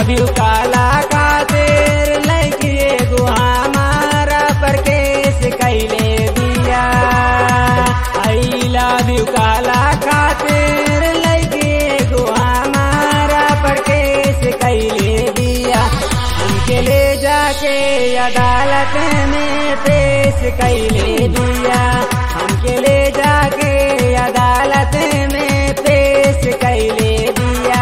Love you काला खातिर लड़की एगो हमारा पर केस कैले दिया। आई लव यू काला खातिर लड़की एगो हमारा पर केस कैले दिया। हमके ले जाके अदालत में पेश कैले दिया। हमके ले जाके अदालत में पेश कैले दिया।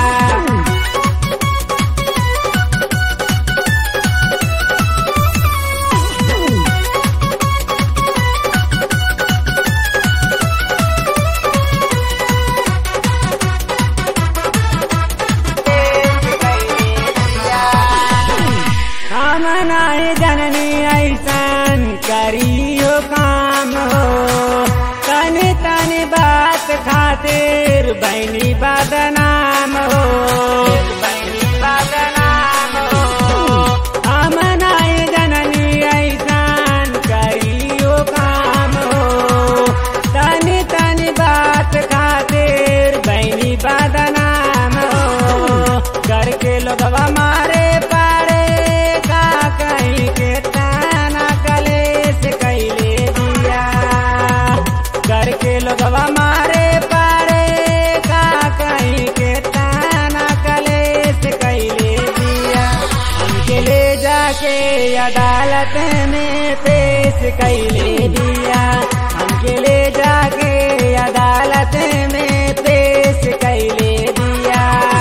हम नहीं जननी ऐसन करियो काम हो। तनी तनी बात खातिर बहनी बदनाम हो। बहनी बदनाम हो। हम नहीं जननी ऐसन करियो काम हो। तनी तनी बात खातिर बहनी बदनाम हो। घर के लोगवा मारे लोगवा मारे पारे का कहीं के ताना कलेस कैले दिया। हमके ले जाके अदालत में पेश कैले दिया। हमके ले जाके अदालत में पेश कैले दिया।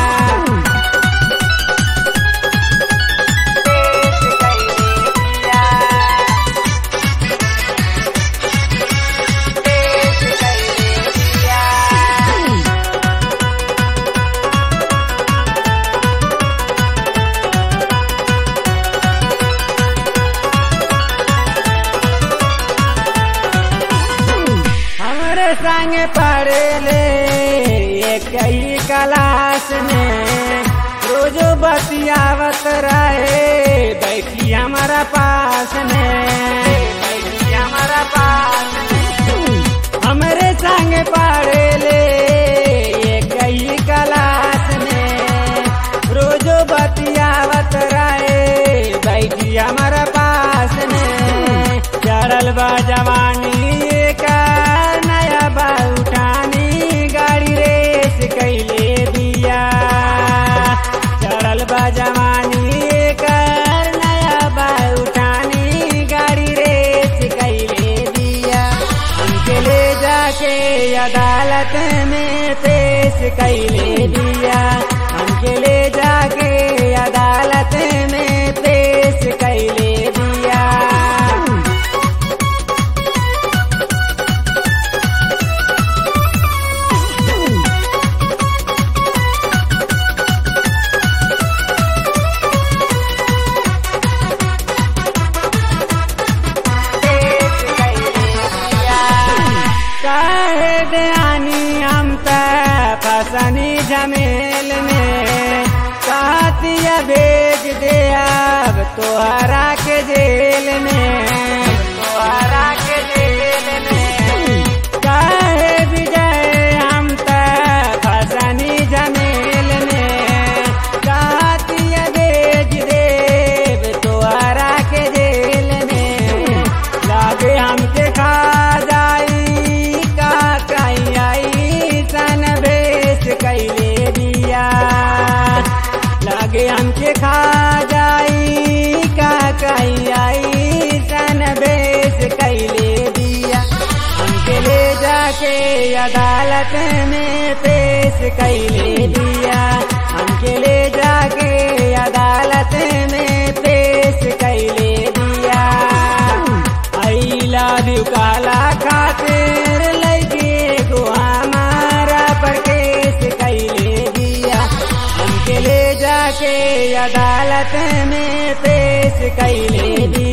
संग पढ़ले एक ही क्लास में रोज बतियावत रहे बैठी हमारा पास में। बैठी हमारा पास में। हमरे संग पढ़ले एक ही क्लास में रोज बतियावत रहे बैठी हमारा पास में। चढ़ल बा जवानी का उठानी गाड़ी रेस कैले दिया। चढ़ल बा जवानी कर नया बा उठानी गाड़ी रेस कैले दिया। हमके ले जाके अदालत में पेश कैले दिया। हमके ले जाके अदालत में पेश कैले दिया। फसनी झमेल में साथिया भेज दे अब तोहरा के जेल में। तोहरा के जेल में काहे विजय हम फसनी झमेल में साथिया भेज दे तोहरा के जेल में। लागे हमके खा जाई का कहीं आई सन कैले दिया। लागे हमके खा जाई का कहीं आई सन बेस कैले दिया। हमके ले जाके अदालत में पेश कैले दिया। हमके ले जाके अदालत में पेश कैले दिया। आई लव यू काला खातिर लड़की एगो हमारा पर केस कैले दिया। हमके ले जाके अदालत में पेश कैले दिया।